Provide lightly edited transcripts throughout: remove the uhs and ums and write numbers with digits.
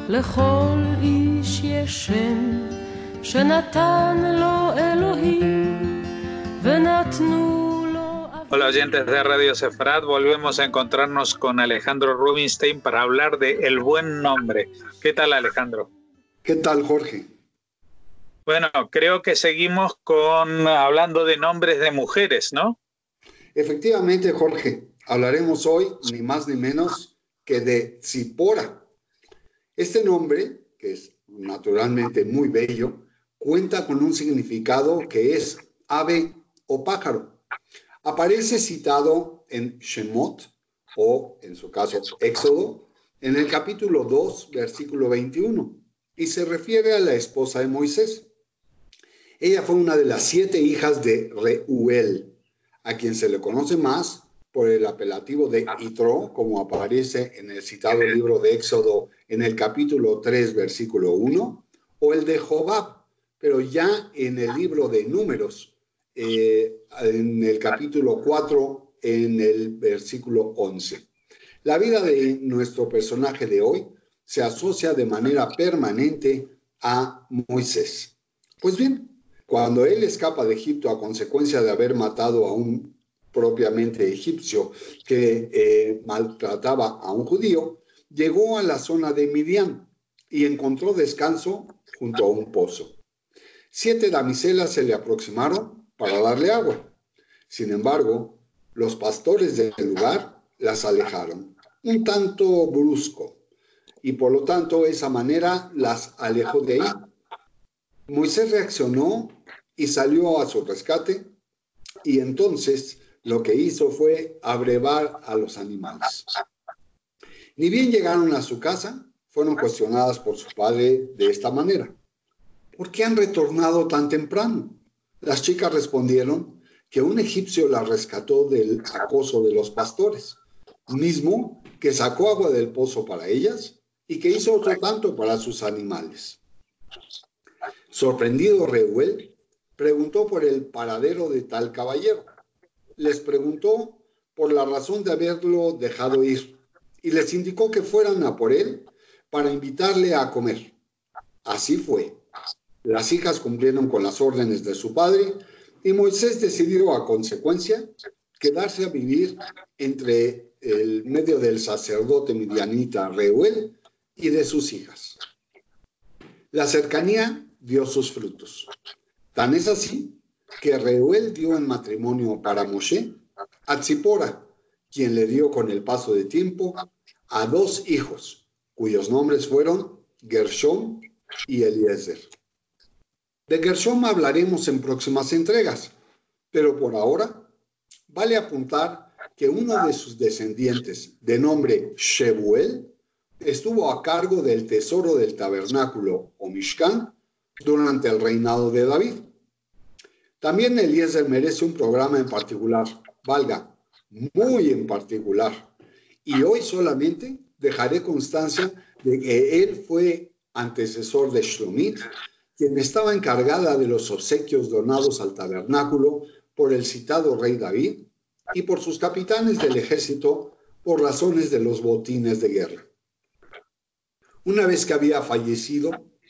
לכל איש יש שם שנתן לו אלוהים ונתנו לו. Hola oyentes de Radio Sefarad, volvemos a encontrarnos con Alejandro Rubinstein para hablar de El Buen Nombre. ¿Qué tal, Alejandro? ¿Qué tal, Jorge? Bueno, creo que seguimos hablando de nombres de mujeres, ¿no? Efectivamente, Jorge, hablaremos hoy ni más ni menos que de Tzipora. Este nombre, que es naturalmente muy bello, cuenta con un significado que es ave o pájaro. Aparece citado en Shemot, o en su caso Éxodo, en el capítulo 2, versículo 21, y se refiere a la esposa de Moisés. Ella fue una de las 7 hijas de Reuel, a quien se le conoce más por el apelativo de Yitro, como aparece en el citado libro de Éxodo en el capítulo 3, versículo 1, o el de Jobab, pero ya en el libro de Números, en el capítulo 4, en el versículo 11. La vida de nuestro personaje de hoy se asocia de manera permanente a Moisés. Pues bien, cuando él escapa de Egipto a consecuencia de haber matado a un propiamente egipcio que maltrataba a un judío, llegó a la zona de Midian y encontró descanso junto a un pozo. 7 damiselas se le aproximaron para darle agua. Sin embargo, los pastores del lugar las alejaron, un tanto brusco, y por lo tanto esa manera las alejó de ahí. Moisés reaccionó y salió a su rescate, y entonces lo que hizo fue abrevar a los animales. Ni bien llegaron a su casa, fueron cuestionadas por su padre de esta manera: ¿por qué han retornado tan temprano? Las chicas respondieron que un egipcio las rescató del acoso de los pastores, mismo que sacó agua del pozo para ellas y que hizo otro tanto para sus animales. Sorprendido, Reuel preguntó por el paradero de tal caballero. Les preguntó por la razón de haberlo dejado ir y les indicó que fueran a por él para invitarle a comer. Así fue. Las hijas cumplieron con las órdenes de su padre y Moisés decidió a consecuencia quedarse a vivir entre el medio del sacerdote midianita Reuel y de sus hijas. La cercanía dio sus frutos. Tan es así que Reuel dio en matrimonio para Moshe a Tzipora, quien le dio con el paso de tiempo a 2 hijos, cuyos nombres fueron Gershom y Eliezer. De Gershom hablaremos en próximas entregas, pero por ahora vale apuntar que uno de sus descendientes, de nombre Shebuel, estuvo a cargo del tesoro del tabernáculo o Mishkan durante el reinado de David. También Eliezer merece un programa en particular, valga, muy en particular, y hoy solamente dejaré constancia de que él fue antecesor de Shlomit, quien estaba encargada de los obsequios donados al tabernáculo por el citado rey David y por sus capitanes del ejército por razones de los botines de guerra. Una vez que había fallecido,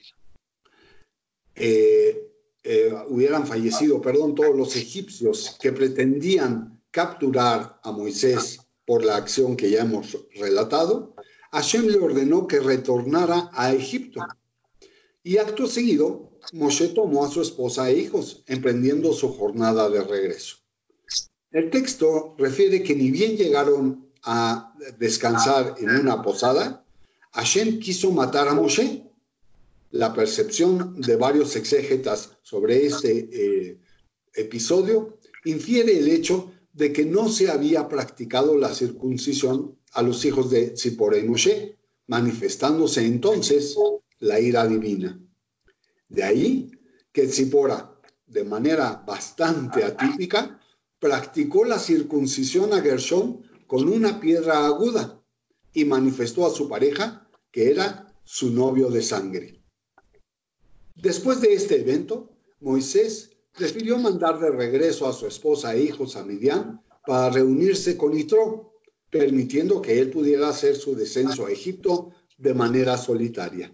hubieran fallecido todos los egipcios que pretendían capturar a Moisés por la acción que ya hemos relatado, Hashem le ordenó que retornara a Egipto. Y acto seguido, Moshe tomó a su esposa e hijos, emprendiendo su jornada de regreso. El texto refiere que ni bien llegaron a descansar en una posada, Hashem quiso matar a Moshe. La percepción de varios exégetas sobre este episodio infiere el hecho de que no se había practicado la circuncisión a los hijos de Tzipora y Moshe, manifestándose entonces la ira divina. De ahí que Tzipora, de manera bastante atípica, practicó la circuncisión a Gershom con una piedra aguda y manifestó a su pareja que era su novio de sangre. Después de este evento, Moisés prefirió mandar de regreso a su esposa e hijos a Midian para reunirse con Yitro, permitiendo que él pudiera hacer su descenso a Egipto de manera solitaria.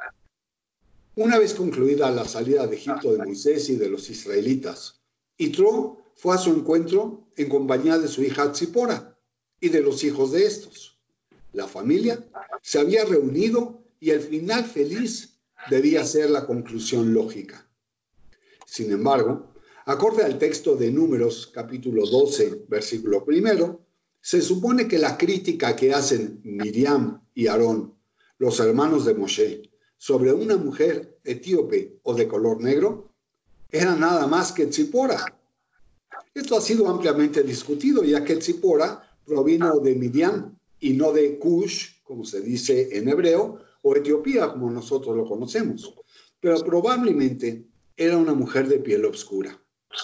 Una vez concluida la salida de Egipto de Moisés y de los israelitas, Yitro fue a su encuentro en compañía de su hija Tzipora y de los hijos de estos. La familia se había reunido y el final feliz debía ser la conclusión lógica. Sin embargo, acorde al texto de Números, capítulo 12, versículo 1, se supone que la crítica que hacen Miriam y Aarón, los hermanos de Moshe, sobre una mujer etíope o de color negro, era nada más que Tzipora. Esto ha sido ampliamente discutido, ya que Tzipora provino de Midian y no de Cush, como se dice en hebreo, o Etiopía, como nosotros lo conocemos. Pero probablemente era una mujer de piel oscura.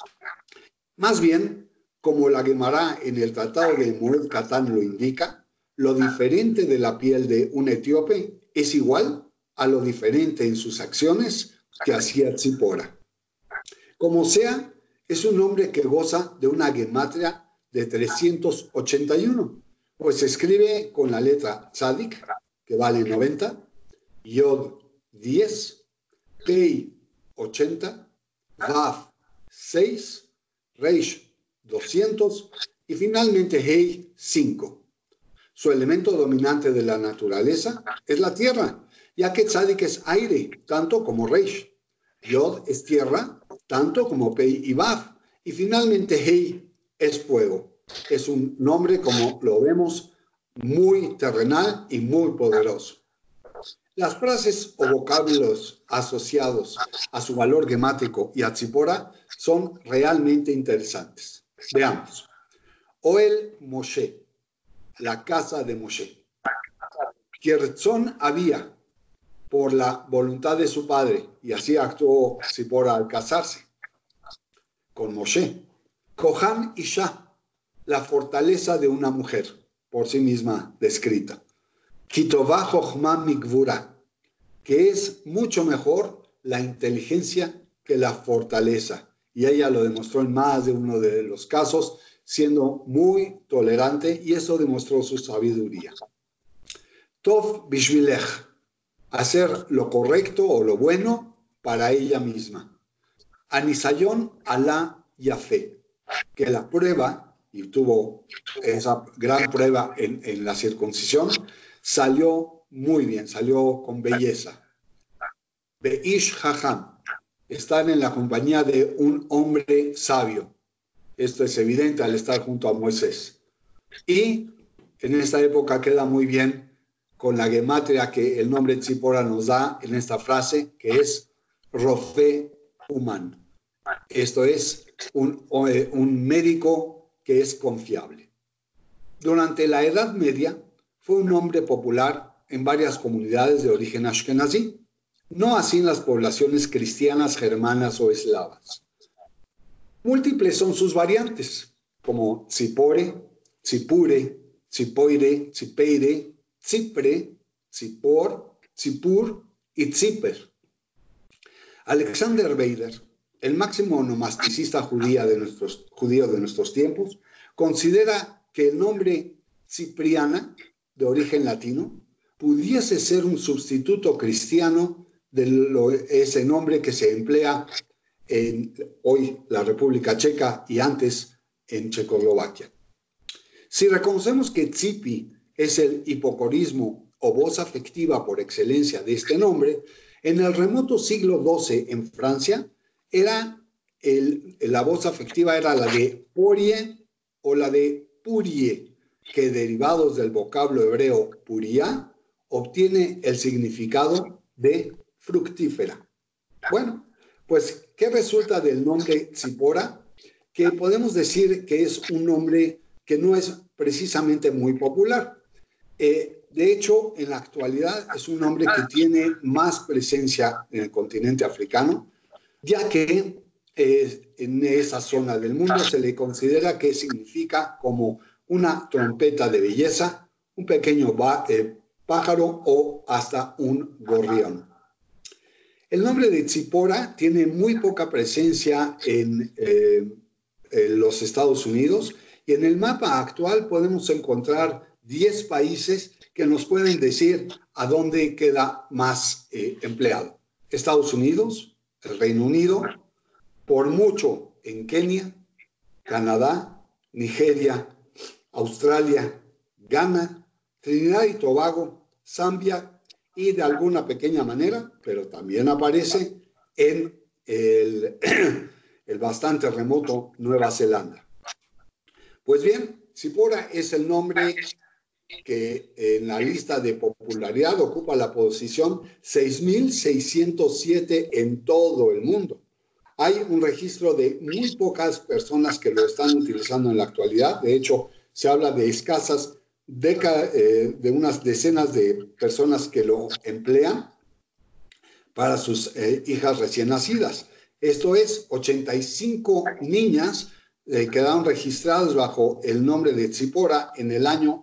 Más bien, como la Gemara en el Tratado de Moed Katan lo indica, lo diferente de la piel de un etíope es igual a lo diferente en sus acciones que hacía Tzipora. Como sea, es un nombre que goza de una gematria de 381, pues se escribe con la letra Tzadik, que vale 90, Yod 10, Pei 80, Vav 6, Reish 200 y finalmente Hei 5. Su elemento dominante de la naturaleza es la tierra, ya que Tzadik es aire, tanto como Reish. Yod es tierra, tanto como Pei y Vav. Y finalmente Hei es fuego. Es un nombre, como lo vemos, muy terrenal y muy poderoso. Las frases o vocablos asociados a su valor gemático y a Tzipora son realmente interesantes. Veamos. Oel Moshe, la casa de Moshe. Quierzón había por la voluntad de su padre, y así actuó Tzipora al casarse con Moshe. Kohan Isha, la fortaleza de una mujer, por sí misma descrita. Kitová Jochma Mikvura, que es mucho mejor la inteligencia que la fortaleza. Y ella lo demostró en más de uno de los casos, siendo muy tolerante, y eso demostró su sabiduría. Tov Bishvilech, hacer lo correcto o lo bueno para ella misma. Anisayon Alá Yafé, que la prueba, y tuvo esa gran prueba en la circuncisión, salió muy bien, salió con belleza. Beish Hacham, estar en la compañía de un hombre sabio. Esto es evidente al estar junto a Moisés. Y en esta época queda muy bien con la gematria que el nombre Tzipora nos da en esta frase, que es Rofe Human. Esto es un médico que es confiable. Durante la Edad Media fue un nombre popular en varias comunidades de origen ashkenazí, no así en las poblaciones cristianas, germanas o eslavas. Múltiples son sus variantes, como Tzipore, Tzipure, Tzipoire, Tzipeire, Tzipre, Tzipor, Tzipur y Tziper. Alexander Weider, el máximo onomasticista judío de nuestros tiempos, considera que el nombre Cipriana, de origen latino, pudiese ser un sustituto cristiano de ese nombre que se emplea en hoy la República Checa y antes en Checoslovaquia. Si reconocemos que Tzipi es el hipocorismo o voz afectiva por excelencia de este nombre, en el remoto siglo XII en Francia, la voz afectiva era la de porie o la de purie, que derivados del vocablo hebreo puria, obtiene el significado de fructífera. Bueno, pues, ¿qué resulta del nombre Tzipora? Que podemos decir que es un nombre que no es precisamente muy popular. De hecho, en la actualidad es un nombre que tiene más presencia en el continente africano, ya que en esa zona del mundo se le considera que significa como una trompeta de belleza, un pequeño pájaro o hasta un gorrión. El nombre de Tzipora tiene muy poca presencia en los Estados Unidos y en el mapa actual podemos encontrar 10 países que nos pueden decir a dónde queda más empleado. Estados Unidos, el Reino Unido, por mucho en Kenia, Canadá, Nigeria, Australia, Ghana, Trinidad y Tobago, Zambia y de alguna pequeña manera, pero también aparece en el bastante remoto Nueva Zelanda. Pues bien, Tzipora es el nombre que en la lista de popularidad ocupa la posición 6.607 en todo el mundo. Hay un registro de muy pocas personas que lo están utilizando en la actualidad. De hecho, se habla de escasas de unas decenas de personas que lo emplean para sus hijas recién nacidas. Esto es, 85 niñas quedaron registradas bajo el nombre de Tzipora en el año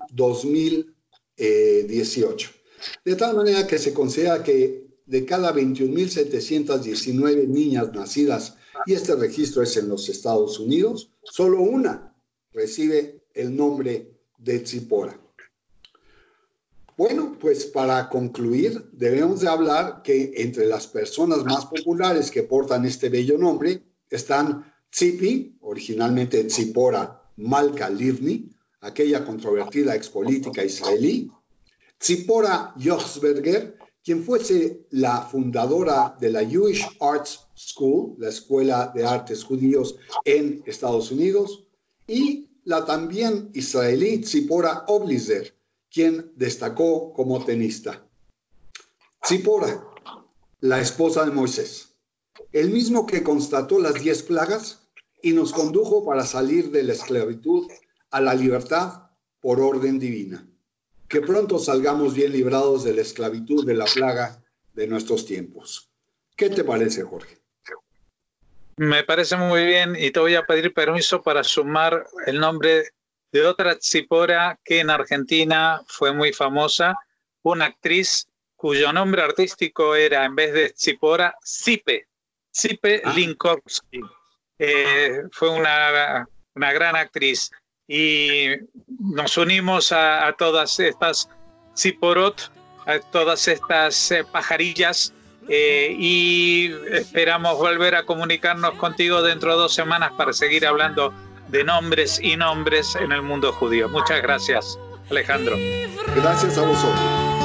2018. De tal manera que se considera que de cada 21.719 niñas nacidas, y este registro es en los Estados Unidos, solo una recibe el nombre de Tzipora. Bueno, pues para concluir, debemos de hablar que entre las personas más populares que portan este bello nombre están Tzipi, originalmente Tzipora Malka Livni, aquella controvertida expolítica israelí, Tzipora Yochsberger, quien fuese la fundadora de la Jewish Arts School, la Escuela de Artes Judíos en Estados Unidos, y la también israelí Tzipora Oblizer, quien destacó como tenista. Tzipora, la esposa de Moisés, el mismo que constató las 10 plagas y nos condujo para salir de la esclavitud a la libertad por orden divina. Que pronto salgamos bien librados de la esclavitud de la plaga de nuestros tiempos. ¿Qué te parece, Jorge? Me parece muy bien y te voy a pedir permiso para sumar el nombre de otra Tzipora que en Argentina fue muy famosa, una actriz cuyo nombre artístico era, en vez de Tzipora, Tzipe Linkowski. Fue una gran actriz. Y nos unimos a todas estas Tziporot, a todas estas pajarillas, y esperamos volver a comunicarnos contigo dentro de 2 semanas para seguir hablando de nombres y nombres en el mundo judío. Muchas gracias, Alejandro. Gracias a vosotros.